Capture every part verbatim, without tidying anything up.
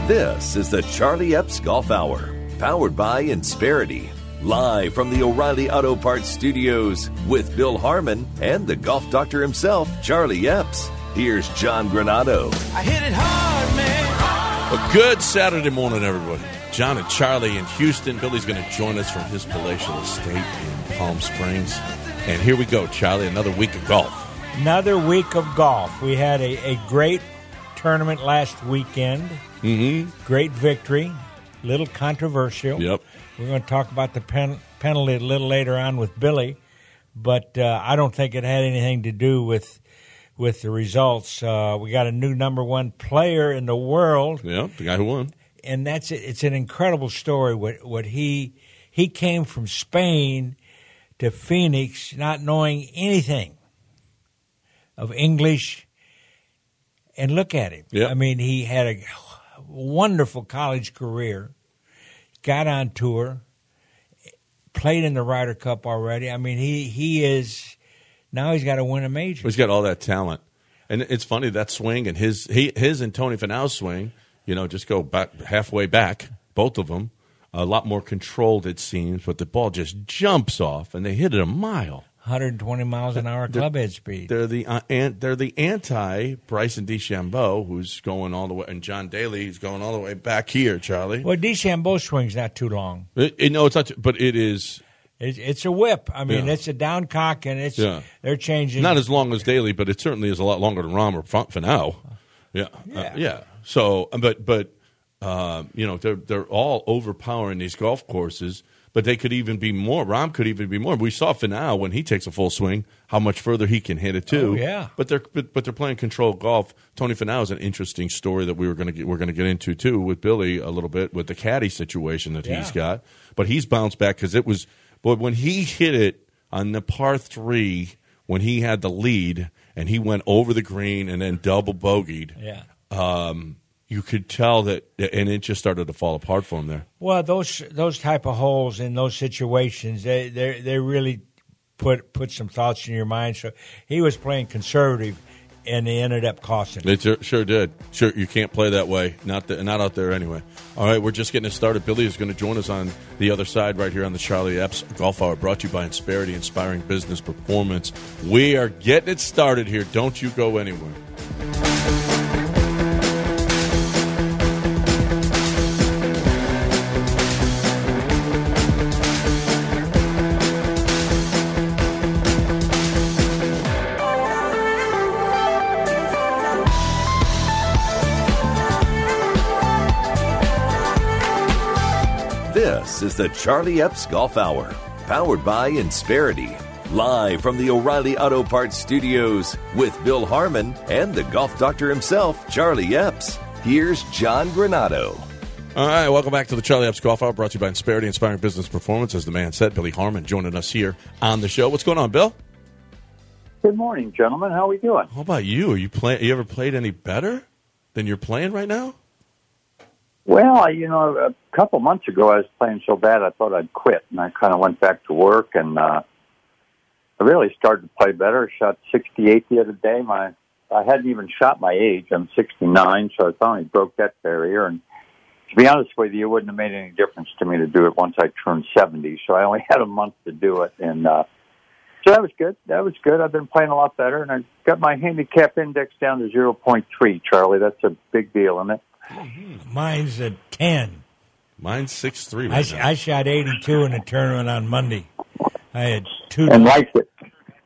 This is the Charlie Epps Golf Hour, powered by Insperity. Live from the O'Reilly Auto Parts Studios with Bill Harmon and the golf doctor himself, Charlie Epps. Here's John Granado. I hit it hard, man. A good Saturday morning, everybody. John and Charlie in Houston. Billy's going to join us from his palatial estate in Palm Springs. And here we go, Charlie, another week of golf. Another week of golf. We had a, a great tournament last weekend. Mm-hmm. Great victory. Little controversial. Yep. We're going to talk about the pen, penalty a little later on with Billy, but uh, I don't think it had anything to do with with the results. Uh, we got a new number one player in the world. Yep, the guy who won. And that's it. It's an incredible story. What what he he came from Spain to Phoenix, not knowing anything of English, and look at him. Yep. I mean, he had a wonderful college career, got on tour, played in the Ryder Cup already. I mean, he he is now he's got to win a major. He's got all that talent, and it's funny that swing and his he, his and Tony Finau's swing. You know, just go back halfway back, both of them, a lot more controlled it seems, but the ball just jumps off, and they hit it a mile. one hundred twenty miles an hour club head speed. They're the uh, an, they're the anti Bryson DeChambeau, who's going all the way, and John Daly, who's going all the way back here. Charlie. Well, DeChambeau swing's not too long. It, it, no, it's not, too, but it is. It's, it's a whip. I mean, Yeah. it's a down cock, and it's Yeah. they're changing. Not as long as Daly, but it certainly is a lot longer than Rahm or Finau. Yeah, Yeah. Uh, yeah. So, but but uh, you know, they're they're all overpowering these golf courses. But they could even be more. Rahm could even be more. We saw Finau when he takes a full swing, how much further he can hit it too. Oh, yeah. But they're but, but they're playing controlled golf. Tony Finau is an interesting story that we were going to get we're going to get into too with Billy a little bit with the caddy situation that Yeah. he's got. But he's bounced back because it was. But when he hit it on the par three, when he had the lead and he went over the green and then double bogeyed. Yeah. Um, you could tell that, and it just started to fall apart for him there. Well, those those type of holes in those situations, they they they really put put some thoughts in your mind. So he was playing conservative, and they ended up costing him. It sure, sure did. Sure, you can't play that way. Not the, not out there anyway. All right, we're just getting it started. Billy is going to join us on the other side right here on the Charlie Epps Golf Hour, brought to you by Insperity, inspiring business performance. We are getting it started here. Don't you go anywhere. This is the Charlie Epps Golf Hour, powered by Insperity. Live from the O'Reilly Auto Parts Studios with Bill Harmon and the golf doctor himself, Charlie Epps. Here's John Granado. All right, welcome back to the Charlie Epps Golf Hour, brought to you by Insperity, inspiring business performance. As the man said, Billy Harmon joining us here on the show. What's going on, Bill? Good morning, gentlemen. How are we doing? How about you? Are you play? You ever played any better than you're playing right now? Well, you know, a couple months ago I was playing so bad I thought I'd quit, and I kind of went back to work, and uh, I really started to play better. I shot sixty-eight the other day. My I hadn't even shot my age. I'm sixty-nine, so I finally broke that barrier. And to be honest with you, it wouldn't have made any difference to me to do it once I turned seventy, so I only had a month to do it, and uh, so that was good. That was good. I've been playing a lot better, and I got my handicap index down to zero point three, Charlie. That's a big deal, isn't it? Mine's a ten. Mine's six three I, right sh- now. I shot eighty-two in a tournament on Monday. I had two. And liked it.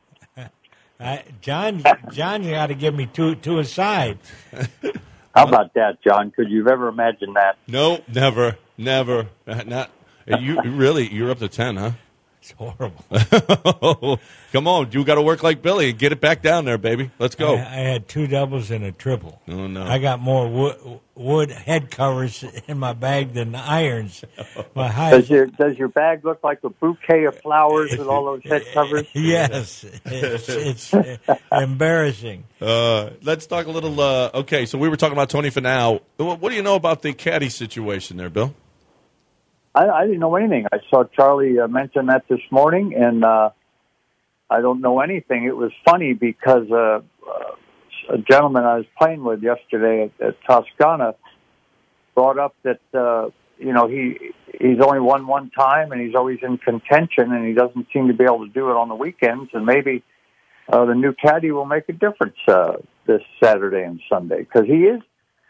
I, John, John, you got to give me two two aside. How about that, John? Could you ever imagine that? No, never, never. Not, not you. Really, you're up to ten, huh? It's horrible. Come on, you got to work like Billy and get it back down there, baby. Let's go. I, I had two doubles and a triple. Oh, no. I got more wood, wood head covers in my bag than irons. My high, Does your does your bag look like a bouquet of flowers with all those head covers? yes, it's, it's uh, embarrassing. Uh, let's talk a little. Uh, okay, so we were talking about Tony Finau. What, what do you know about the caddy situation there, Bill? I, I didn't know anything. I saw Charlie uh, mention that this morning, and uh, I don't know anything. It was funny because uh, uh, a gentleman I was playing with yesterday at, at Toscana brought up that uh, you know he he's only won one time and he's always in contention, and he doesn't seem to be able to do it on the weekends. And maybe uh, the new caddy will make a difference uh, this Saturday and Sunday, because he is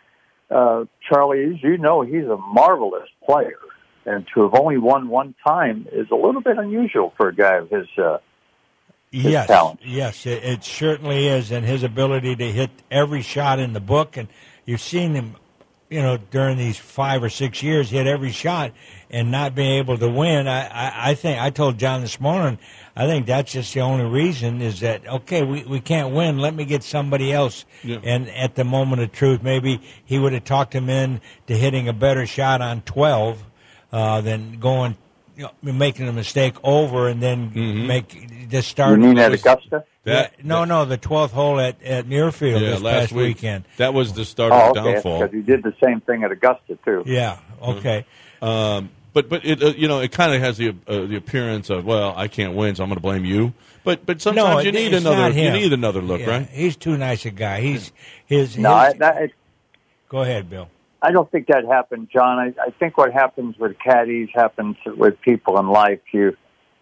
uh, Charlie. As you know, he's a marvelous player, and to have only won one time is a little bit unusual for a guy of his. Uh, Yes, talent. yes, it, it certainly is, and his ability to hit every shot in the book, and you've seen him, you know, during these five or six years, hit every shot and not being able to win. I, I, I think I told John this morning, I think that's just the only reason is that okay, we, we can't win. Let me get somebody else. Yeah. And at the moment of truth, maybe he would have talked him in to hitting a better shot on twelve uh, than going. You know, making a mistake over and then Mm-hmm. make just start. You mean at Augusta? That, yeah, no, that- no, the twelfth hole at, at Muirfield yeah, this last past week. weekend. That was the start Oh, of the okay. downfall. Because he did the same thing at Augusta too. Yeah, okay. Um, but but it uh, you know it kind of has the uh, the appearance of, well, I can't win, so I'm going to blame you. But but sometimes No, you it- need it's another not you him. need another look, Yeah, right? He's too nice a guy. He's his. No, I, his that, it, go ahead, Bill. I don't think that happened, John. I, I think what happens with caddies happens with people in life. You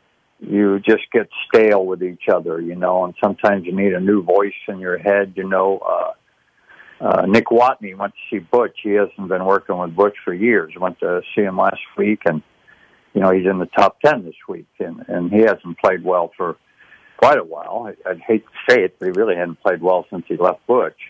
you just get stale with each other, you know, and sometimes you need a new voice in your head, you know. Uh, uh, Nick Watney went to see Butch. He hasn't been working with Butch for years. Went to see him last week, and, you know, he's in the top ten this week, and, and he hasn't played well for quite a while. I, I'd hate to say it, but he really hadn't played well since he left Butch.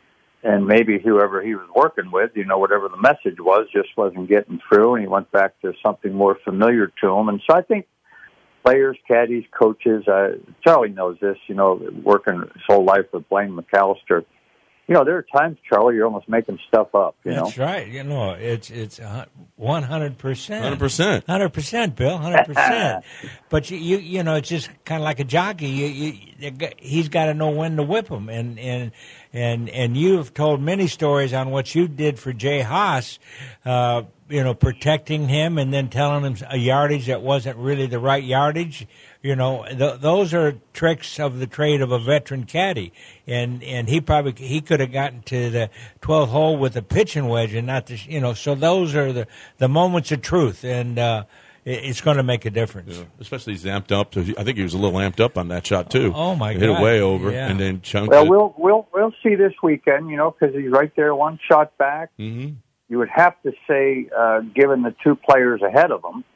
And maybe whoever he was working with, you know, whatever the message was, just wasn't getting through, and he went back to something more familiar to him. And so I think players, caddies, coaches, uh, Charlie knows this, you know, working his whole life with Blaine McAllister. You know, there are times, Charlie, you're almost making stuff up, you know. That's right. You know, it's it's one hundred percent. one hundred percent. one hundred percent, Bill. one hundred percent. But you, you you know, it's just kind of like a jockey. You, you, he's got to know when to whip him, and and and and you've told many stories on what you did for Jay Haas. Uh, you know, protecting him and then telling him a yardage that wasn't really the right yardage. You know, th- those are tricks of the trade of a veteran caddy. And and he probably he could have gotten to the twelfth hole with a pitching wedge and not the, you know, so those are the, the moments of truth. And uh, it, it's going to make a difference. Yeah, especially he's amped up. To, I think he was a little amped up on that shot too. Oh, my He hit God. it way over Yeah. and then chunked Well, it. we'll we'll we'll see this weekend, you know, because he's right there, one shot back. Mm-hmm. You would have to say, uh, given the two players ahead of him,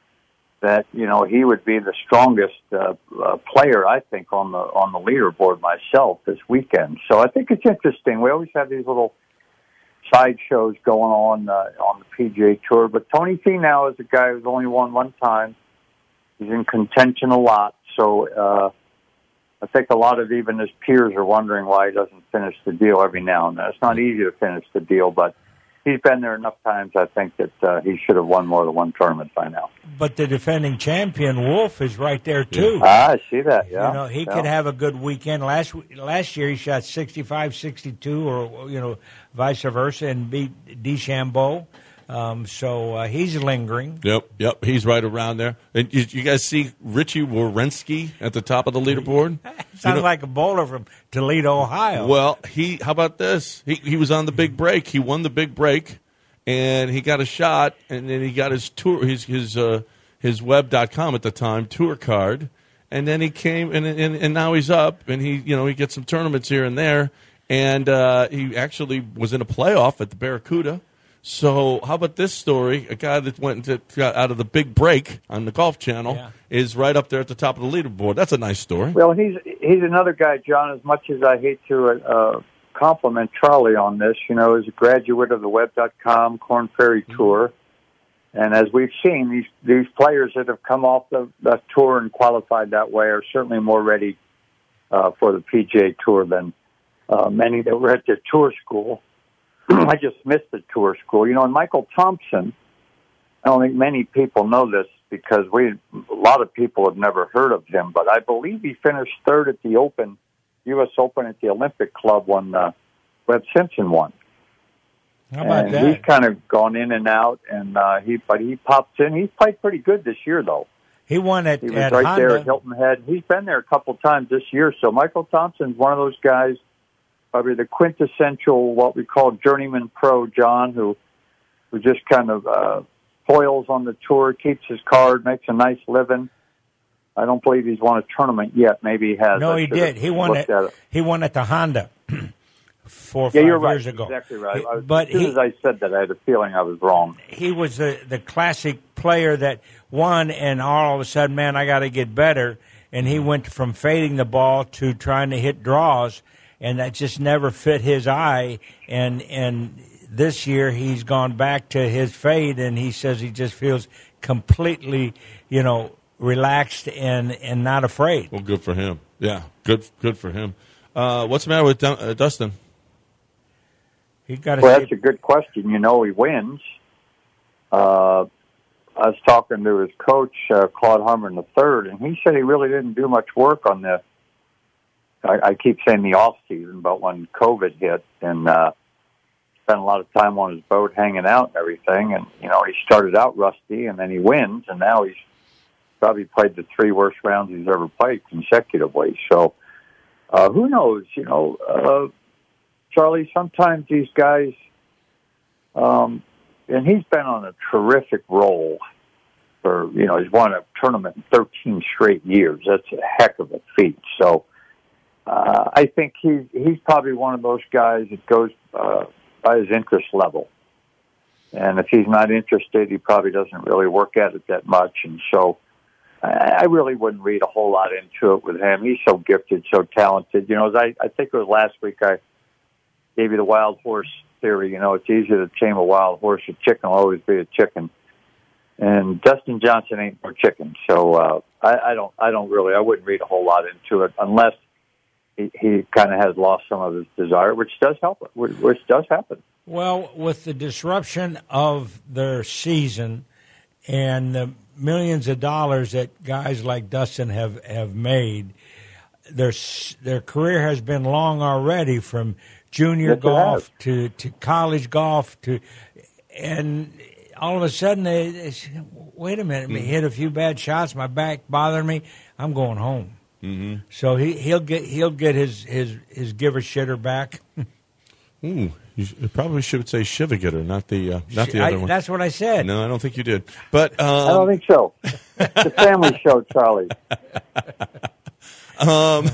that you know he would be the strongest uh, uh, player, I think, on the on the leaderboard myself this weekend. So I think it's interesting. We always have these little side shows going on uh, on the P G A Tour, but Tony Finau is a guy who's only won one time. He's in contention a lot, so uh, I think a lot of even his peers are wondering why he doesn't finish the deal every now and then. It's not easy to finish the deal, but he's been there enough times, I think, that uh, he should have won more than one tournament by now. But the defending champion, Wolf, is right there, too. Ah, I see that, yeah. You know, he yeah. could have a good weekend. Last last year, he shot sixty-five, sixty-two, or, you know, vice versa, and beat DeChambeau. Um, so uh, he's lingering. Yep, yep, he's right around there. And you, you guys see Richie Wierenski at the top of the leaderboard? Sounds You know- like a bowler from Toledo, Ohio. Well, he. How about this? He he was on the big break. He won the big break, and he got a shot, and then he got his tour, his his uh, his web dot com at the time tour card, and then he came, and and and now he's up, and he you know he gets some tournaments here and there, and uh, he actually was in a playoff at the Barracuda. So how about this story? A guy that went into, got out of the big break on the Golf Channel Yeah. is right up there at the top of the leaderboard. That's a nice story. Well, he's he's another guy, John, as much as I hate to uh, compliment Charlie on this, you know, he's a graduate of the web dot com Corn Ferry Tour. And as we've seen, these these players that have come off the, the tour and qualified that way are certainly more ready uh, for the P G A Tour than uh, many that were at the tour school. I just missed the tour school. You know, and Michael Thompson, I don't think many people know this because we a lot of people have never heard of him, but I believe he finished third at the Open, U S Open at the Olympic Club when uh, Webb Simpson won. How about and that? he's kind of gone in and out, and uh, he but he pops in. He's played pretty good this year, though. He won at, He was at right Honda. there at Hilton Head. He's been there a couple times this year. So Michael Thompson's one of those guys, probably the quintessential, what we call journeyman pro, John, who who just kind of uh, toils on the tour, keeps his card, makes a nice living. I don't believe he's won a tournament yet. Maybe he has. No, I he did. He won it, it. He won at the Honda four or yeah, five you're right. years ago. Exactly right. I was, but as soon he, as I said that, I had a feeling I was wrong. He was the the classic player that won, and all of a sudden, man, I got to get better. And he went from fading the ball to trying to hit draws, and that just never fit his eye. And and this year, he's gone back to his fade, and he says he just feels completely, you know, relaxed and, and not afraid. Well, good for him. Yeah, good good for him. Uh, what's the matter with Dun- uh, Dustin? He got. Well, that's a good question. You know, he wins. Uh, I was talking to his coach, uh, Claude Harmon the third, and he said he really didn't do much work on the. I, I keep saying the off season, but when COVID hit, and uh, spent a lot of time on his boat, hanging out and everything, and you know, he started out rusty, and then he wins, and now he's probably played the three worst rounds he's ever played consecutively. So, uh, who knows? You know, uh, Charlie, sometimes these guys, um, and he's been on a terrific roll for, you know, he's won a tournament in thirteen straight years. That's a heck of a feat. So, uh, I think he's, he's probably one of those guys that goes uh, by his interest level. And if he's not interested, he probably doesn't really work at it that much. And so, I really wouldn't read a whole lot into it with him. He's so gifted, so talented. You know, as I, I think it was last week I gave you the wild horse theory. You know, it's easier to tame a wild horse. A chicken will always be a chicken. And Dustin Johnson ain't no chicken. So uh, I, I don't I don't really, I wouldn't read a whole lot into it unless he, he kind of has lost some of his desire, which does help, which, which does happen. Well, with the disruption of their season and the millions of dollars that guys like Dustin have, have made, their their career has been long already, from junior yes, golf to, to college golf to, and all of a sudden they, they say, wait a minute, mm-hmm. I hit a few bad shots, my back bothering me, I'm going home. Mm-hmm. So he he'll get he'll get his his, his giver shitter back. Ooh. You probably should say Shivagitter, not the uh, not the I, other one. That's what I said. No, I don't think you did. But um, I don't think so. It's a family show, Charlie. Um,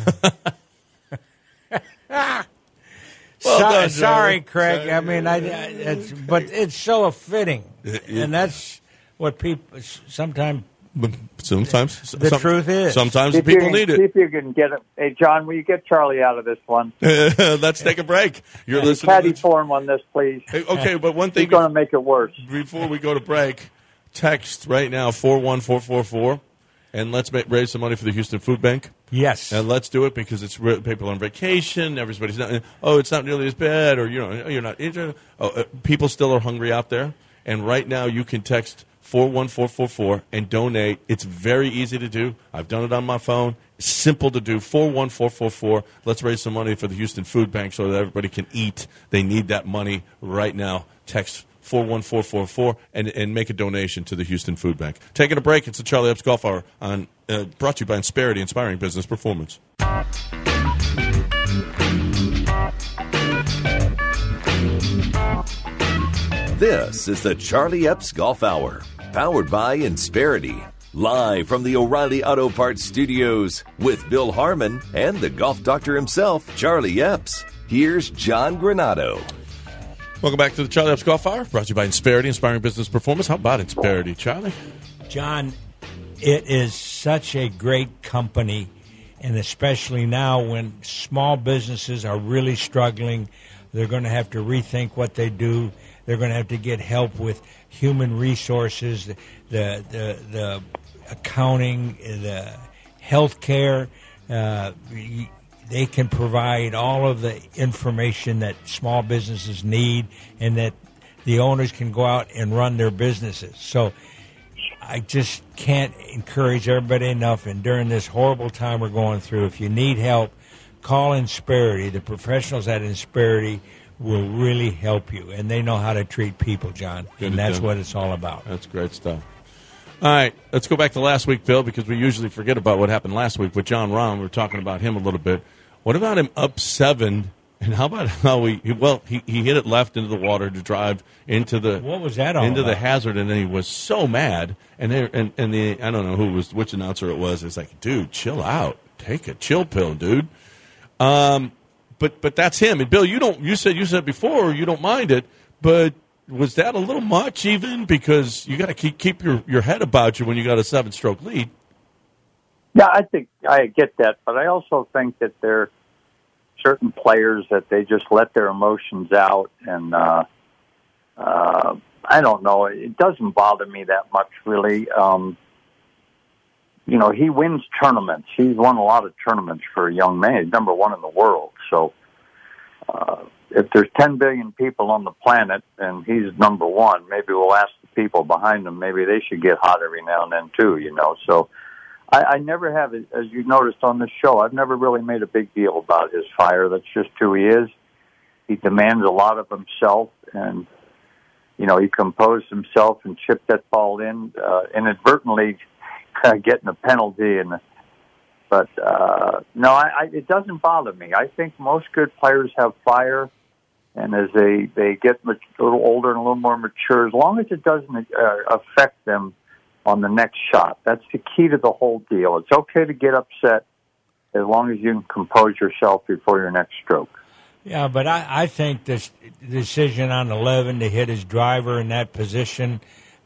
well so, done, sorry, Craig. Sorry. I mean, I, I it's, but it's so fitting, and that's what people sometimes. Sometimes the some, truth is sometimes see people can, need it. See if you can get it. Hey, John, will you get Charlie out of this one? Let's take a break. You're and listening. Caddy form on this, please. Hey, okay, but one thing he's going to make it worse. Before we go to break, text right now four one four four four, and let's make, raise some money for the Houston Food Bank. Yes, and let's do it because it's people on vacation. Everybody's not. Oh, it's not nearly as bad, or you know, you're not. Oh, uh, people still are hungry out there, and right now you can text four one four four four and donate. It's very easy to do. I've done it on my phone. Simple to do. four one four four four. Let's raise some money for the Houston Food Bank so that everybody can eat. They need that money right now. Text four one four four four and, and make a donation to the Houston Food Bank. Taking a break. It's the Charlie Epps Golf Hour on uh, brought to you by Insperity, Inspiring Business Performance. This is the Charlie Epps Golf Hour, powered by Insperity. Live from the O'Reilly Auto Parts Studios with Bill Harmon and the golf doctor himself, Charlie Epps. Here's John Granado. Welcome back to the Charlie Epps Golf Hour, brought to you by Insperity, Inspiring Business Performance. How about Insperity, Charlie? John, it is such a great company, and especially now when small businesses are really struggling, they're going to have to rethink what they do. They're going to have to get help with human resources, the the the, the accounting, the health care. Uh, they can provide all of the information that small businesses need, and that the owners can go out and run their businesses. So I just can't encourage everybody enough. And during this horrible time we're going through, if you need help, call Insperity. The professionals at Insperity will really help you, and they know how to treat people, John, Good and that's done. what it's all about. That's great stuff. All right, let's go back to last week, Bill, because we usually forget about what happened last week with John Rahm. We were talking about him a little bit. What about him up seven And how about how he, he well he, he hit it left into the water to drive into the What was that all into about? the hazard, and then he was so mad, and they, and and the I don't know who was which announcer it was. It's like, dude, chill out, take a chill pill, dude. Um, but but that's him. And Bill, you don't you said you said before you don't mind it, but was that a little much even because you got to keep keep your, your head about you when you got a seven stroke lead? Yeah, I think I get that, but I also think that there are certain players that they just let their emotions out, and uh, uh, I don't know. It doesn't bother me that much, really. Um, you know, he wins tournaments. He's won a lot of tournaments for a young man. He's number one in the world. So uh, if there's ten billion people on the planet and he's number one, maybe we'll ask the people behind him, maybe they should get hot every now and then too, you know. So I, I never have, as you noticed on this show, I've never really made a big deal about his fire. That's just who he is. He demands a lot of himself, and, you know, he composed himself and chipped that ball in, uh, inadvertently uh, getting a penalty. And But, uh, no, I, I, it doesn't bother me. I think most good players have fire, and as they, they get a little older and a little more mature, as long as it doesn't uh, affect them on the next shot. That's the key to the whole deal. It's okay to get upset as long as you can compose yourself before your next stroke. Yeah, but I, I think this decision on eleven to hit his driver in that position,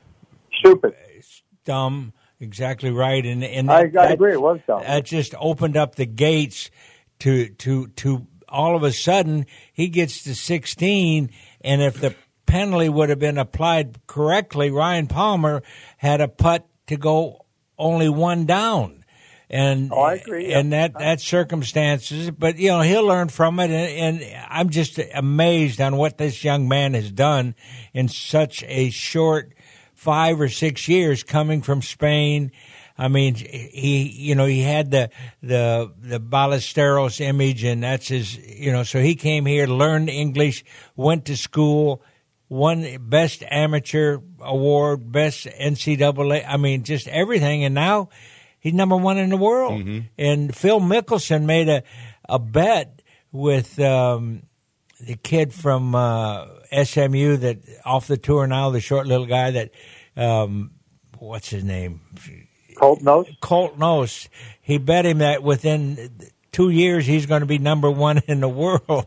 Stupid. is dumb. Exactly right. And, and I, that, I that, agree. It was dumb. That just opened up the gates to to to all of a sudden he gets to sixteen, and if the penalty would have been applied correctly, Ryan Palmer had a putt to go only one down. And oh, I agree. and that, that circumstances, but you know, he'll learn from it, and, and I'm just amazed on what this young man has done in such a short five or six years coming from Spain. I mean, he, you know, he had the, the, the Ballesteros image, and that's his, you know, so he came here, learned English, went to school, won best amateur award, best N C double A. I mean, just everything. And now he's number one in the world. Mm-hmm. And Phil Mickelson made a, a bet with, um, the kid from, uh, S M U that off the tour now, the short little guy that, um, what's his name? Colt Knost? Colt Knost. He bet him that within two years he's going to be number one in the world.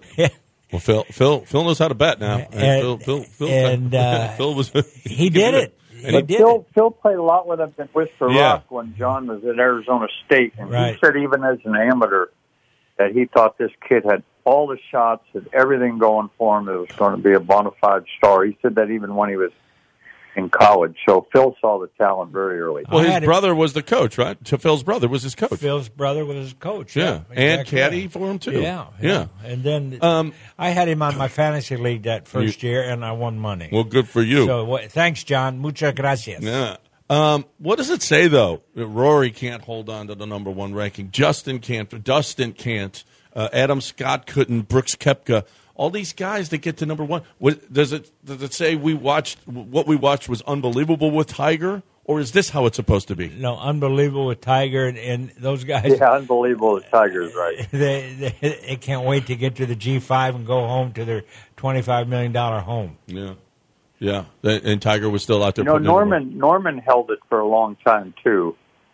Well, Phil, Phil, Phil knows how to bet now. And, and Phil, Phil, Phil, and, uh, Phil was he did it. He but did Phil, it. Phil played a lot with him in Whisper Yeah. Rock when John was at Arizona State, and Right. he said even as an amateur that he thought this kid had all the shots, had everything going for him. It was going to be a bona fide star. He said that even when he was in college. So Phil saw the talent very early. Well, I his had it- brother was the coach, right? So Phil's brother was his coach. Phil's brother was his coach. Yeah, Yeah, and exactly caddy right. for him too. Yeah, yeah. yeah. And then Um, I had him on my fantasy league that first year, and I won money. Well, good for you. So wha- thanks, John. Muchas gracias. Yeah. Um, what does it say though? That Rory can't hold on to the number one ranking. Justin can't. Dustin can't. Uh, Adam Scott couldn't. Brooks Koepka. All these guys that get to number one. What, does it does it say we watched what we watched was unbelievable with Tiger, or is this how it's supposed to be? No, unbelievable with Tiger and, and those guys. Yeah, unbelievable. The Tigers, right? They, they they can't wait to get to the G five and go home to their twenty-five million dollars home. Yeah, yeah. And Tiger was still out there. You know, putting in the work. Norman Norman held it for a long time too,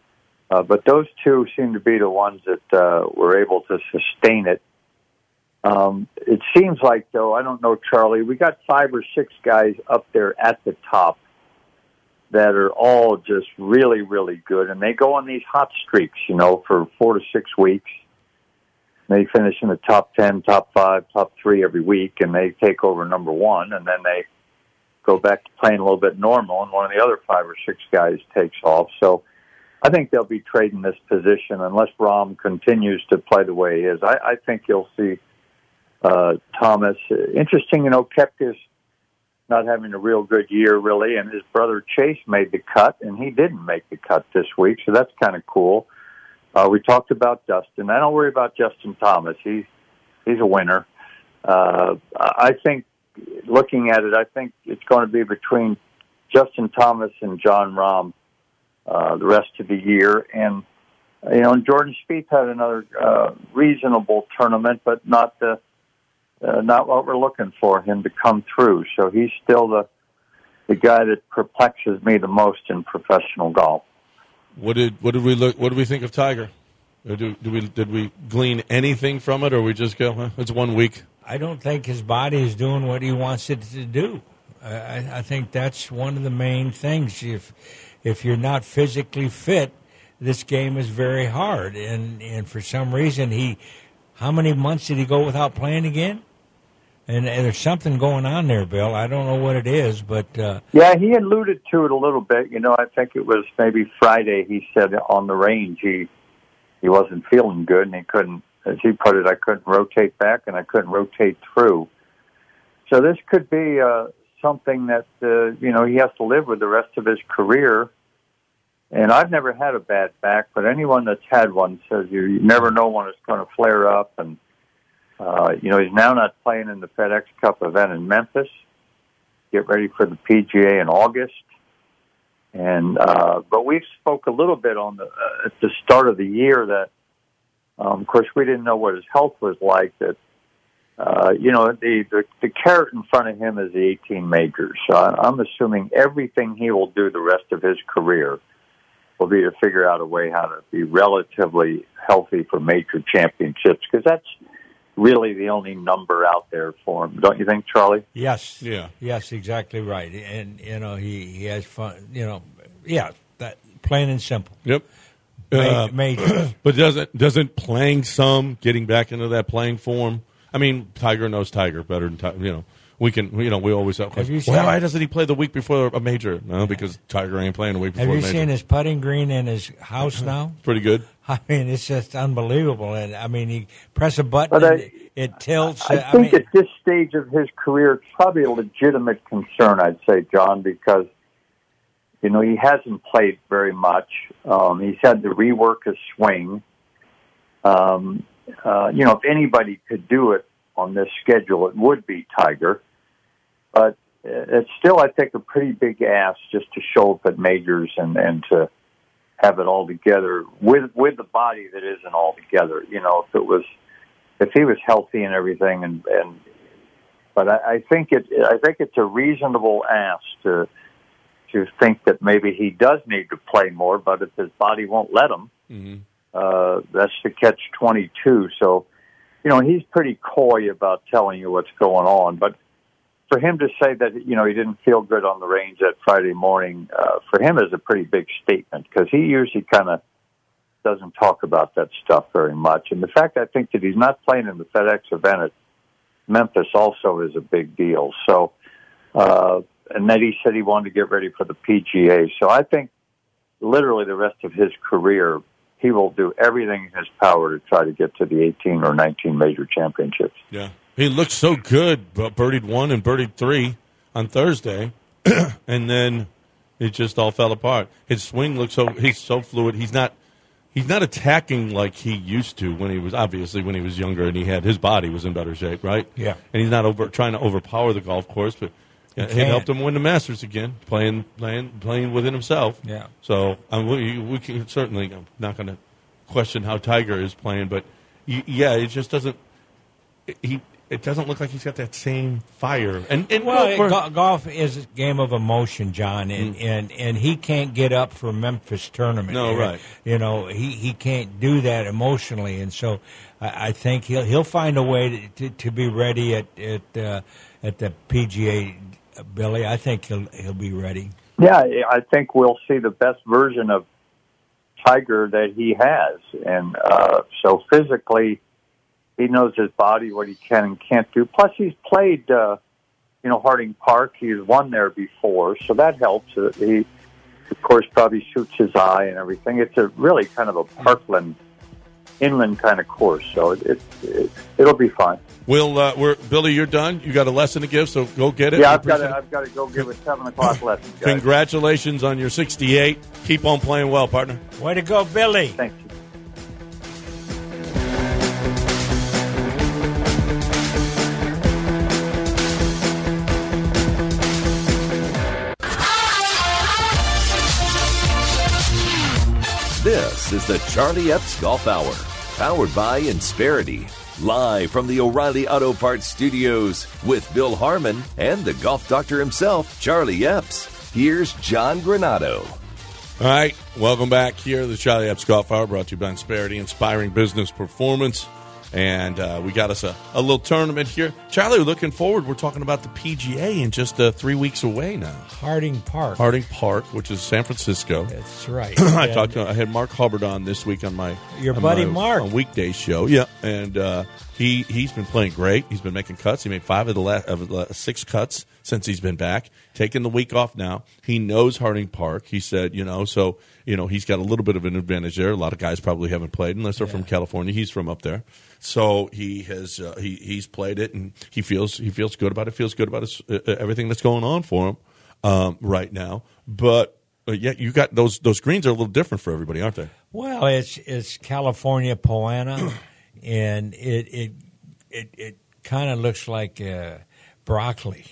uh, but those two seem to be the ones that uh, were able to sustain it. Um, it seems like, though, I don't know, Charlie, we got five or six guys up there at the top that are all just really, really good, and they go on these hot streaks, you know, for four to six weeks. They finish in the top ten, top five, top three every week, and they take over number one, and then they go back to playing a little bit normal, and one of the other five or six guys takes off. So I think they'll be trading this position unless Rahm continues to play the way he is. I, I think you'll see uh, Thomas. Interesting, you know, Koepka's not having a real good year, really, and his brother Chase made the cut, and he didn't make the cut this week, so that's kind of cool. Uh, we talked about Dustin. I don't worry about Justin Thomas. He's, he's a winner. Uh, I think, looking at it, I think it's going to be between Justin Thomas and Jon Rahm uh, the rest of the year. And, you know, and Jordan Spieth had another uh, reasonable tournament, but not the uh, not what we're looking for him to come through. So he's still the the guy that perplexes me the most in professional golf. What did what did we look? What did we think of Tiger? Or do, do we did we glean anything from it, or we just go, huh, it's one week? I don't think his body is doing what he wants it to do. I, I think that's one of the main things. If if you're not physically fit, this game is very hard. And and for some reason, he, how many months did he go without playing again? And, and there's something going on there, Bill. I don't know what it is, but uh, yeah, he alluded to it a little bit. You know, I think it was maybe Friday. He said on the range he he wasn't feeling good, and he couldn't, as he put it, I couldn't rotate back and I couldn't rotate through. So this could be uh, something that uh, you know he has to live with the rest of his career. And I've never had a bad back, but anyone that's had one says you, you never know when it's going to flare up. And Uh, you know, he's now not playing in the FedEx Cup event in Memphis. Get ready for the P G A in August. And uh, but we spoke a little bit on the uh, at the start of the year that, um, of course, we didn't know what his health was like. That uh, you know, the, the the carrot in front of him is the eighteen majors. So I, I'm assuming everything he will do the rest of his career will be to figure out a way how to be relatively healthy for major championships, because that's really the only number out there for him, don't you think, Charlie? yes, Yeah. yes, exactly right. And you know, he, he has fun. You know, yeah, that plain and simple. Yep. Ma- Uh, majors. But doesn't doesn't playing some, getting back into that playing form? I mean, Tiger knows Tiger better than Tiger. You know, we can. You know, we always have. Have you Well, seen- why doesn't he play the week before a major? No, because Tiger ain't playing the week before Have a you major. seen his putting green in his house now? Pretty good. I mean, it's just unbelievable. And I mean, you press a button But I- and it, it tilts. I I think mean, at this stage of his career, it's probably a legitimate concern, I'd say, John, because, you know, he hasn't played very much. Um, he's had to rework his swing. Um, uh, you know, if anybody could do it on this schedule, it would be Tiger. But it's still, I think, a pretty big ask just to show up at majors and, and to have it all together with with the body that isn't all together. You know, if it was, if he was healthy and everything, and and but I, I think it I think it's a reasonable ask to to think that maybe he does need to play more, but if his body won't let him, Mm-hmm. uh, that's the catch twenty-two. So, you know, he's pretty coy about telling you what's going on, but for him to say that, you know, he didn't feel good on the range that Friday morning, uh, for him is a pretty big statement, because he usually kind of doesn't talk about that stuff very much. And the fact, I think, that he's not playing in the FedEx event at Memphis also is a big deal. So, uh, and then he said he wanted to get ready for the P G A. So I think literally the rest of his career, he will do everything in his power to try to get to the eighteen or nineteen major championships. Yeah. He looked so good, but birdied one and birdied three on Thursday, and then it just all fell apart. His swing looks so he's so fluid. He's not he's not attacking like he used to when he was obviously when he was younger and he had his body was in better shape, right? Yeah. And he's not over trying to overpower the golf course, but yeah, it can't. helped him win the Masters again, playing playing playing within himself. Yeah. So um, we we can certainly I'm not going to question how Tiger is playing, but y- yeah, it just doesn't he. It doesn't look like he's got that same fire. And, and well, we're- go- golf is a game of emotion, John, and, Mm. and, and he can't get up for Memphis tournament. No, And, right. You know, he, he can't do that emotionally, and so I, I think he'll he'll find a way to, to, to be ready at at uh, at the P G A, Billy. I think he'll he'll be ready. Yeah, I think we'll see the best version of Tiger that he has. And uh, so physically, he knows his body, what he can and can't do. Plus, he's played, uh, you know, Harding Park. He's won there before, so that helps. Uh, he, of course, probably suits his eye and everything. It's a really kind of a parkland, inland kind of course, so it, it, it, it'll be fine. We'll, uh, we're Billy, you're done. You got a lesson to give, so go get it. Yeah, We I've got to. appreciate it. I've got to go give a seven o'clock lesson. Guys. Congratulations on your sixty-eight. Keep on playing well, partner. Way to go, Billy! Thank you. This is the Charlie Epps Golf Hour, powered by Insperity. Live from the O'Reilly Auto Parts Studios with Bill Harmon and the golf doctor himself, Charlie Epps. Here's John Granado. All right, welcome back here to the Charlie Epps Golf Hour, brought to you by Insperity, Inspiring Business Performance. And uh, we got us a, a little tournament here. Charlie, we're looking forward. We're talking about the P G A in just uh, three weeks away now. Harding Park. Harding Park, which is San Francisco. That's right. I And talked to, I had Mark Hubbard on this week on my Your on buddy my, Mark. on weekday show. Yeah, and uh, he he's been playing great. He's been making cuts. He made five of the last of the six cuts since he's been back. Taking the week off now. He knows Harding Park. He said, you know, so you know he's got a little bit of an advantage there. A lot of guys probably haven't played unless they're Yeah. from California. He's from up there. So he has uh, he he's played it, and he feels he feels good about it. Feels good about his, uh, everything that's going on for him um, right now. But uh, yeah, you got those those greens are a little different for everybody, aren't they? Well, it's it's California Poana, and it it it, it kind of looks like uh, broccoli.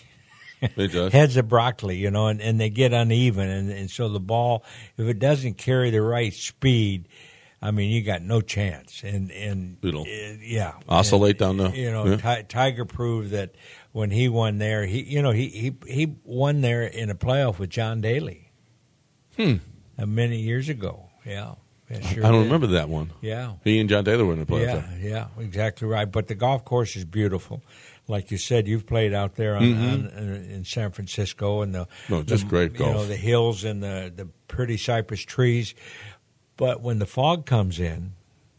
It does. Heads of broccoli, you know, and, and they get uneven, and, and so the ball, if it doesn't carry the right speed, I mean, you got no chance. And and It'll uh, yeah, oscillate and, down the- You know, yeah. Ti- Tiger proved that when he won there, he you know he he he won there in a playoff with John Daly. Hmm. Uh, many years ago. Yeah, yeah sure I don't did. remember that one. Yeah. He and John Taylor were in the playoff. Yeah, yeah, exactly right. But the golf course is beautiful. Like you said, you've played out there on, Mhm. on, in San Francisco, and the No, just the, great You golf. know, the hills and the the pretty cypress trees. But when the fog comes in,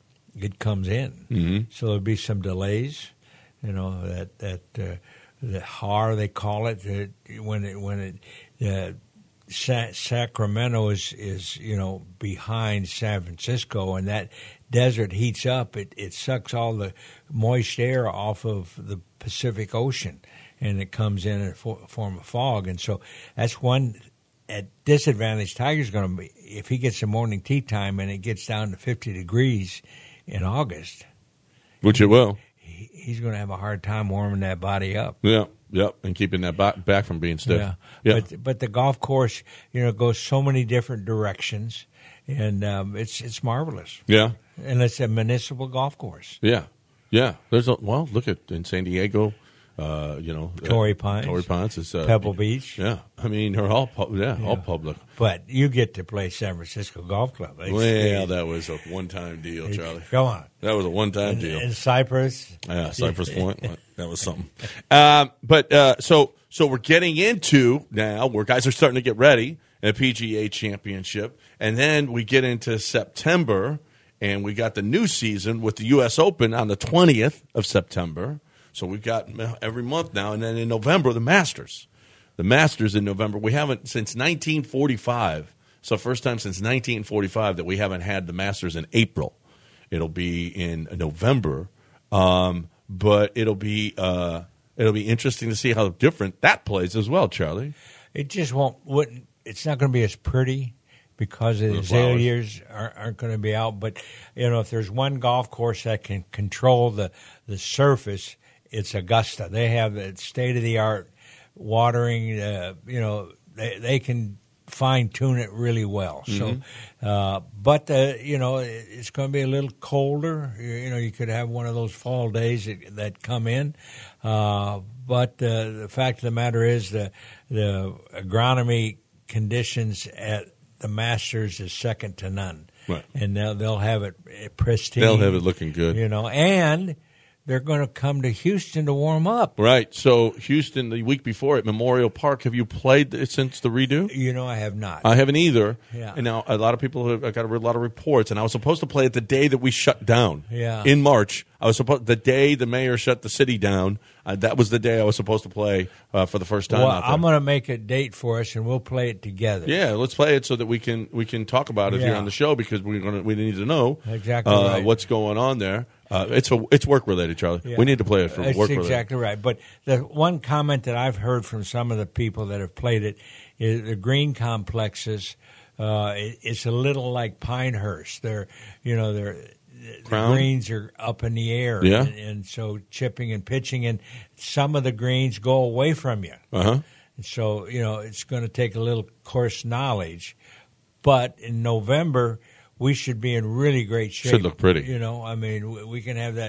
it comes in. Mhm. So there'll be some delays. You know that that uh, the har they call it uh, when it when it. Uh, Sa- Sacramento is, is you know behind San Francisco, and that desert heats up. It it sucks all the moist air off of the Pacific Ocean, and it comes in in a form of fog. And so that's one at disadvantage. Tiger's going to be if he gets a morning tee time and it gets down to fifty degrees in August. Which it will. He, he's going to have a hard time warming that body up. Yeah, yep, and keeping that back, back from being stiff. Yeah. Yeah. But but the golf course, you know, goes so many different directions, and um, it's it's marvelous. yeah, And it's a municipal golf course. yeah, yeah. There's a well, look at in San Diego, uh, you know, Torrey uh, Pines. Torrey Pines is uh, Pebble Beach. Yeah, I mean they're all pu- yeah, all public. But you get to play San Francisco Golf Club. It's- Well, that was a one-time deal, it's- Charlie. Come on. That was a one-time deal. In Cyprus. Yeah, Cypress Point. That was something. Um, but uh, so so we're getting into now where guys are starting to get ready in a P G A Championship, and then we get into September, and we got the new season with the U S Open on the twentieth of September. So we've got every month now, and then in November the Masters. The Masters in November. We haven't since nineteen forty-five. So first time since nineteen forty-five that we haven't had the Masters in April. It'll be in November, um, but it'll be uh, it'll be interesting to see how different that plays as well, Charlie. It just won't. Wouldn't. It's not going to be as pretty because the The flowers. azaleas aren't, aren't going to be out. But you know, if there's one golf course that can control the the surface, it's Augusta. They have the state of the art watering. Uh, you know, they they can fine tune it really well. So, uh, but the you know, it- it's going to be a little colder. You, you know, you could have one of those fall days that, that come in. Uh, but uh, the fact of the matter is the the agronomy conditions at the Masters is second to none. Right. And they'll they'll have it pristine. They'll have it looking good. You know, and they're going to come to Houston to warm up. Right. So Houston the week before at Memorial Park. Have you played it since the redo? You know, I have not. I haven't either. Yeah. And now a lot of people have I got a lot of reports, and I was supposed to play it the day that we shut down. Yeah. In March, I was supposed the day the mayor shut the city down. Uh, that was the day I was supposed to play uh, for the first time. well, out there. I'm going to make a date for us, and we'll play it together. Yeah, let's play it so that we can we can talk about it here Yeah. on the show because we're gonna we need to know Exactly uh, right. what's going on there. Uh, it's a, it's work related, Charlie. Yeah. We need to play it for That's work related. exactly right. But the one comment that I've heard from some of the people that have played it is the green complexes. Uh, it, it's a little like Pinehurst. They're you know they're the Crown? greens are up in the air, Yeah. and, and so chipping and pitching, and some of the greens go away from you. Uh huh. And so, you know, it's going to take a little course knowledge. But in November, we should be in really great shape. Should look pretty. You know, I mean, we, we can have that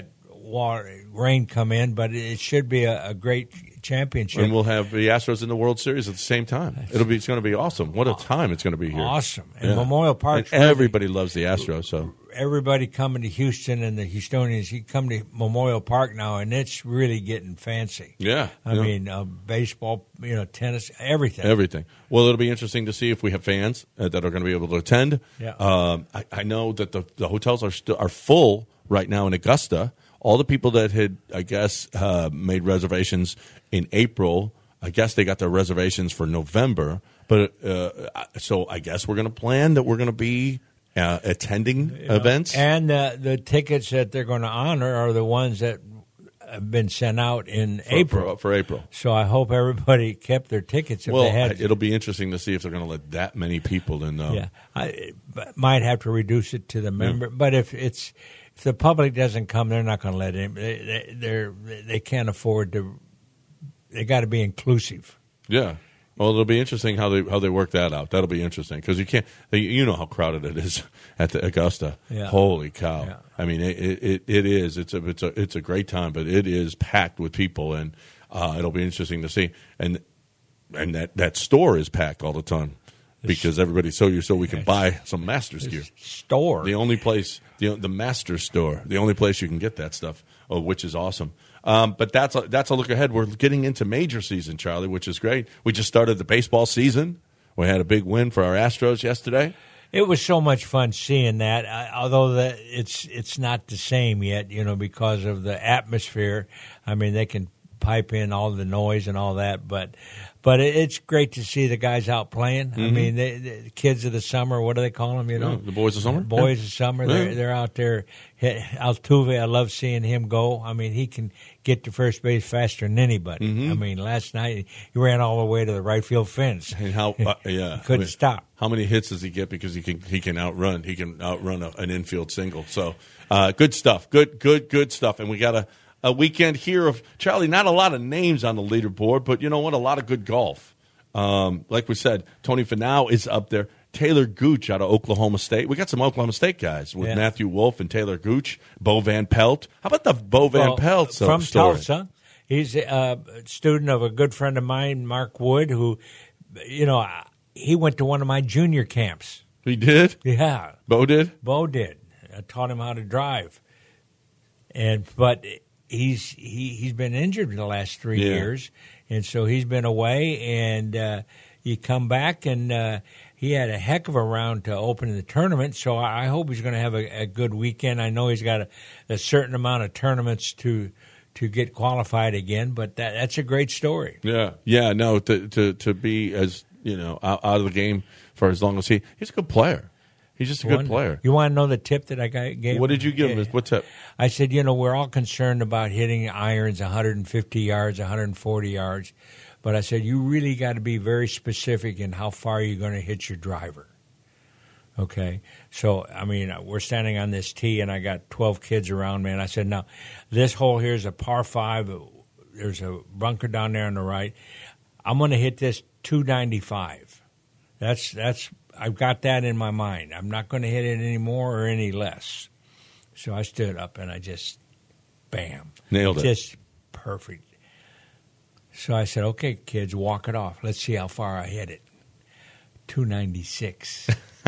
water, rain come in, but it should be a, a great championship. And we'll have the Astros in the World Series at the same time. It'll be it's going to be awesome. What a time it's going to be here. Awesome. And Yeah. Memorial Park. And everybody loves the Astros, so Everybody coming to Houston and the Houstonians, you come to Memorial Park now, and it's really getting fancy. yeah. I yeah. mean, uh, baseball, you know, tennis, everything. Everything. Well, it'll be interesting to see if we have fans uh, that are going to be able to attend. Yeah. Um, I, I know that the, the hotels are still are full right now in Augusta. All the people that had, I guess, uh, made reservations in April, I guess they got their reservations for November. But uh, so I guess we're going to plan that we're going to be uh, attending events. And uh, the tickets that they're going to honor are the ones that have been sent out in for, April. For, for April. So I hope everybody kept their tickets if Well, they had. it'll be interesting to see if they're going to let that many people in. Though. Yeah, I might have to reduce it to the member, but if it's if the public doesn't come, they're not going to let it. They, they, they're they can't afford to. They got to be inclusive. Yeah. Well, it'll be interesting how they how they work that out. That'll be interesting because you can't. You know how crowded it is at the Augusta. Yeah. Holy cow! Yeah. I mean, it, it it is. It's a it's a it's a great time, but it is packed with people, and uh, it'll be interesting to see. And and that, that store is packed all the time because everybody's so you so we can buy some Masters gear. Store. The only place, the the Master store, the only place you can get that stuff, oh, which is awesome. Um, but that's a, that's a look ahead. We're getting into major season, Charlie, which is great. We just started the baseball season. We had a big win for our Astros yesterday. It was so much fun seeing that, uh, although the, it's it's not the same yet, you know, because of the atmosphere. I mean, they can pipe in all the noise and all that, but but it, it's great to see the guys out playing. Mm-hmm. I mean, they, the kids of the summer, what do they call them? You know, Yeah, the boys of summer. Boys yeah. of summer. Yeah. They're they're out there. Altuve, I love seeing him go. I mean, he can get to first base faster than anybody. Mm-hmm. I mean, last night he ran all the way to the right field fence. And how? Uh, yeah, he couldn't I mean, stop. How many hits does he get? Because he can he can outrun he can outrun a, an infield single. So uh, good stuff. Good good good stuff. And we got a, a weekend here of Charlie. Not a lot of names on the leaderboard, but you know what? A lot of good golf. Um, like we said, Tony Finau is up there. Taylor Gooch out of Oklahoma State. We got some Oklahoma State guys with yeah. Matthew Wolf and Taylor Gooch, Bo Van Pelt. How about the Bo Van well, Pelt from story? Tulsa? He's a student of a good friend of mine, Mark Wood, who, you know, he went to one of my junior camps. He did? Yeah. Bo did? Bo did. I taught him how to drive. And but he's he he's been injured in the last three Yeah. years, and so he's been away. And uh, you come back, and uh, he had a heck of a round to open the tournament. So I hope he's going to have a, a good weekend. I know he's got a, a certain amount of tournaments to to get qualified again, but that that's a great story. Yeah, yeah. No, to to to be as you know out, out of the game for as long as he he's a good player. He's just a good One- player. You want to know the tip that I got, gave? What did you give him? What's that? I said, you know, we're all concerned about hitting irons one hundred fifty yards, one hundred forty yards. But I said, you really got to be very specific in how far you're going to hit your driver. Okay? So, I mean, we're standing on this tee, and I got twelve kids around me. And I said, now, this hole here is a par five. There's a bunker down there on the right. I'm going to hit this two ninety-five. That's that's I've got that in my mind. I'm not going to hit it any more or any less. So I stood up and I just, bam. Nailed it. Just perfect. So I said, okay, kids, walk it off. Let's see how far I hit it. two ninety-six.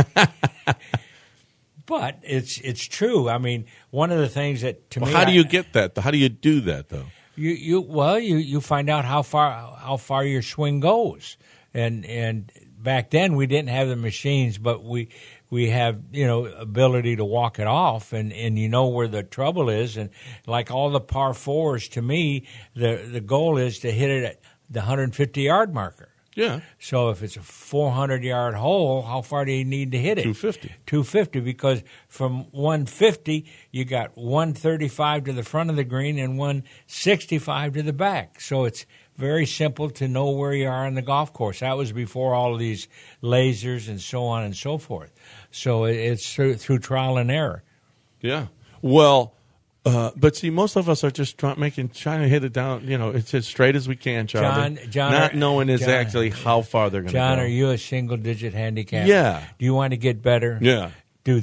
But it's it's true. I mean, one of the things that to Well, me, how do I- you get that? How do you do that though? you, you well, you, you find out how far how far your swing goes, and and back then we didn't have the machines, but we we have you know ability to walk it off, and, and you know where the trouble is, and like all the par fours, to me, the the goal is to hit it at the one hundred fifty yard marker. Yeah, So if it's a four hundred yard hole, how far do you need to hit it? two fifty. two fifty, because from one fifty you got one thirty-five to the front of the green and one sixty-five to the back. So it's very simple to know where you are on the golf course. That was before all of these lasers and so on and so forth. So it- it's through, through trial and error. Yeah. Well, uh, but see, most of us are just trying, making, trying to hit it down. You know, it's as straight as we can, Charlie. John- John, not are- knowing John- exactly how far they're going to go. John, are you a single digit handicap? Yeah. Do you want to get better? Yeah. Do that.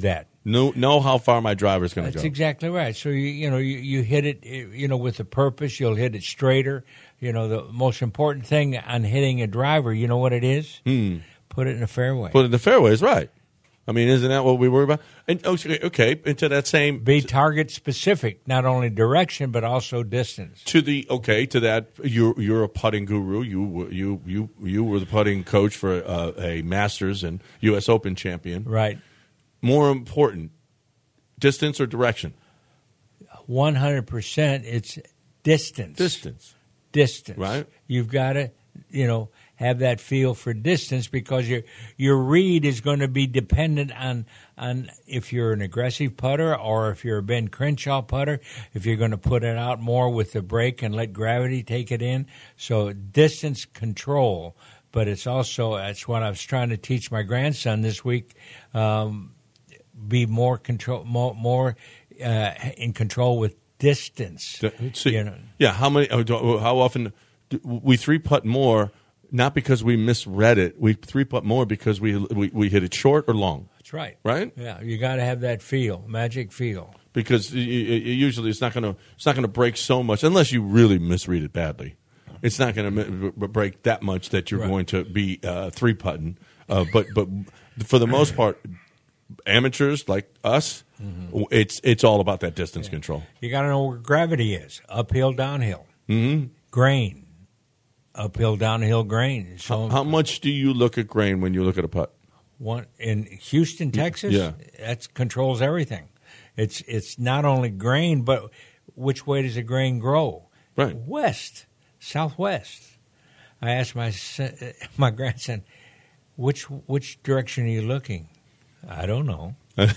Know, know how far my driver's going to go. That's exactly right. So, you, you know, you, you hit it, you know, with a purpose. You'll hit it straighter. You know, the most important thing on hitting a driver, you know what it is? Hmm. Put it in a fairway. Put it in the fairways, right. I mean, isn't that what we worry about? And okay, okay, into that same be target specific, not only direction but also distance. To the okay, to that you're you're a putting guru. You you you you were the putting coach for uh, a Masters and U S Open champion. Right. More important, distance or direction? One hundred percent. It's distance. Distance. Distance. Right. You've got to, you know, have that feel for distance because your your read is going to be dependent on on if you're an aggressive putter or if you're a Ben Crenshaw putter, if you're going to put it out more with the break and let gravity take it in. So distance control, but it's also, that's what I was trying to teach my grandson this week, um, be more control, more, more uh, in control with distance. See, you know. Yeah, how many? How often do we three putt more? Not because we misread it. We three putt more because we, we we hit it short or long. That's right. Right? Yeah, you got to have that feel, magic feel. Because it, it, usually it's not going to it's not going to break so much unless you really misread it badly. It's not going to break that much that you're right. going to be uh, three putting. Uh, but but for the most part, amateurs like us, mm-hmm. it's it's all about that distance yeah. control. You got to know where gravity is: uphill, downhill, mm-hmm. grain. Uphill, downhill grain. So how, how much do you look at grain when you look at a putt? One in Houston, Texas. Yeah, that controls everything. It's it's not only grain, but which way does the grain grow? Right, west, southwest. I asked my my grandson, which which direction are you looking? I don't know.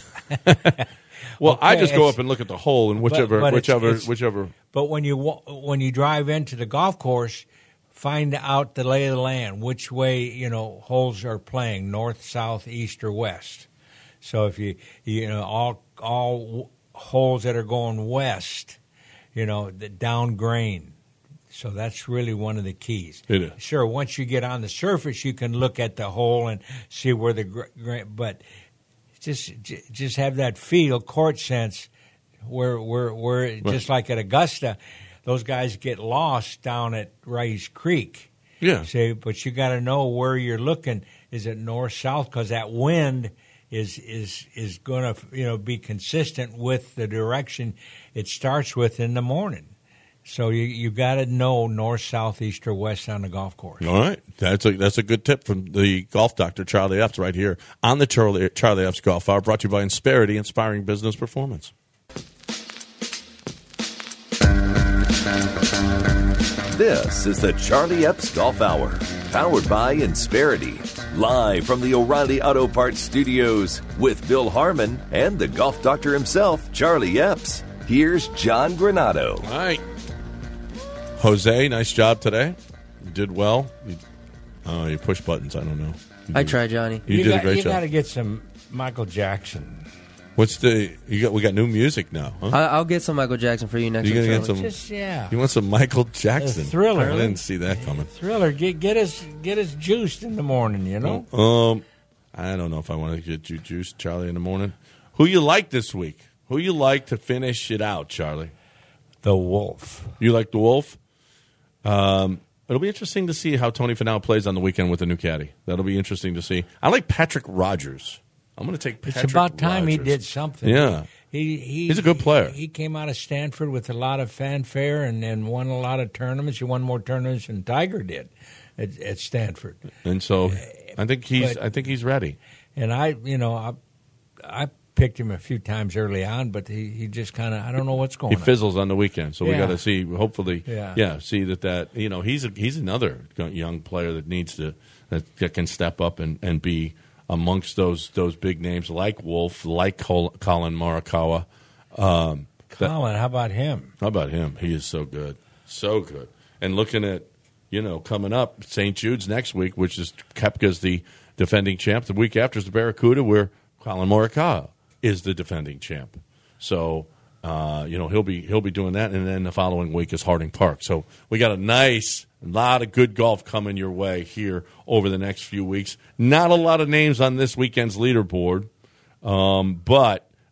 Well, okay, I just go up and look at the hole, and whichever, but, but whichever, it's, it's, whichever. But when you when you drive into the golf course, find out the lay of the land, which way, you know, holes are playing, north, south, east, or west. So if you, you know, all all holes that are going west, you know, the down grain. So that's really one of the keys. It is. Sure, once you get on the surface, you can look at the hole and see where the grain, but just just have that feel, court sense, where, where, where right. just like at Augusta, those guys get lost down at Rice Creek. Yeah. See, but you got to know where you're looking. Is it north south? Because that wind is is is going to you know be consistent with the direction it starts with in the morning. So you you got to know north, south, east, or west on the golf course. All right, that's a that's a good tip from the golf doctor Charlie Epps right here on the Charlie Charlie Epps Golf Hour, brought to you by Insperity, inspiring business performance. This is the Charlie Epps Golf Hour, powered by Insperity. Live from the O'Reilly Auto Parts Studios with Bill Harmon and the golf doctor himself, Charlie Epps. Here's John Granado. All right. Jose, nice job today. You did well. You, oh, you push buttons. I don't know. You I did, tried, Johnny. You, you did got, a great you job. You got to get some Michael Jackson. What's the you got? We got new music now. Huh? I, I'll get some Michael Jackson for you next week. You week. get some? Just, yeah. You want some Michael Jackson? A Thriller. I didn't see that coming. Thriller. Get get us get us juiced in the morning. You know. Um, I don't know if I want to get you juiced, Charlie, in the morning. Who you like this week? Who you like to finish it out, Charlie? The Wolf. You like the Wolf? Um, it'll be interesting to see how Tony Finau plays on the weekend with the new caddy. That'll be interesting to see. I like Patrick Rogers. I'm going to take Patrick It's about time Rogers. he did something. Yeah. He, he, He's a good player. He, he came out of Stanford with a lot of fanfare and, and won a lot of tournaments. He won more tournaments than Tiger did at, at Stanford. And so I think he's but, I think he's ready. And I, you know, I, I picked him a few times early on, but he, he just kind of, I don't know what's going he on. He fizzles on the weekend, so yeah. we got to see, hopefully, yeah. yeah, see that, that you know, he's a, he's another young player that needs to, that, that can step up and, and be amongst those those big names like Wolf, like Col- Colin Morikawa. Um, Colin, that, how about him? How about him? He is so good. So good. And looking at, you know, coming up, Saint Jude's next week, which is Koepka's the defending champ. The week after is the Barracuda, where Colin Morikawa is the defending champ. So, uh, you know, he'll be he'll be doing that. And then the following week is Harding Park. So we got a nice, a lot of good golf coming your way here over the next few weeks. Not a lot of names on this weekend's leaderboard, um, but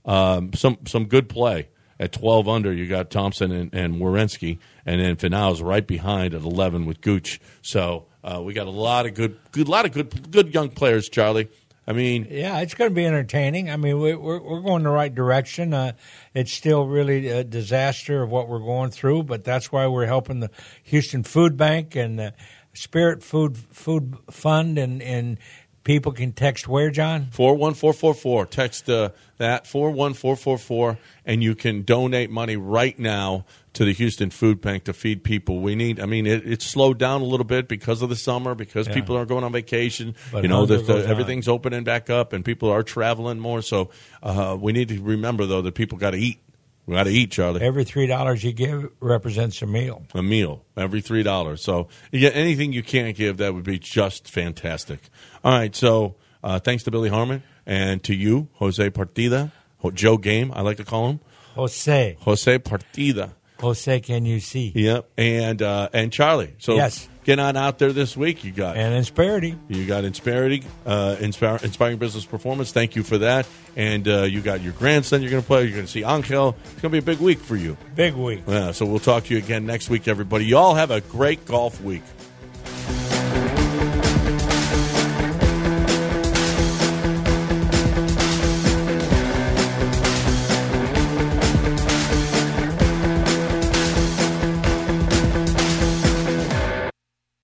um, some some good play. At twelve under, you got Thompson and, and Werenski, and then Finau's right behind at eleven with Gooch. So uh, we got a lot of good, good, lot of good, good young players. Charlie, I mean, yeah, it's going to be entertaining. I mean, we, we're we're going the right direction. Uh, it's still really a disaster of what we're going through, but that's why we're helping the Houston Food Bank and the Spirit Food Food Fund, and and people can text where, John? four one four four four. Text uh, that, four one four four four, and you can donate money right now to the Houston Food Bank to feed people. We need, I mean, it, it's slowed down a little bit because of the summer, because Yeah. people are going on vacation. But you know, hunger the, the, goes on. everything's opening back up, and people are traveling more. So uh, we need to remember, though, that people got to eat. We got to eat, Charlie. Every three dollars you give represents a meal. A meal every three dollars. So you get anything you can't give, that would be just fantastic. All right, so uh, thanks to Billy Harmon and to you, Jose Partida, Ho- Joe Game, I like to call him. Jose, Jose Partida. Jose, can you see? Yep, and uh, and Charlie. So Yes. get on out there this week. You got And Insperity. you got Insperity, uh, Inspire, Inspiring Business Performance. Thank you for that. And uh, you got your grandson you're going to play. You're going to see Angel. It's going to be a big week for you. Big week. Yeah, so we'll talk to you again next week, everybody. You all have a great golf week.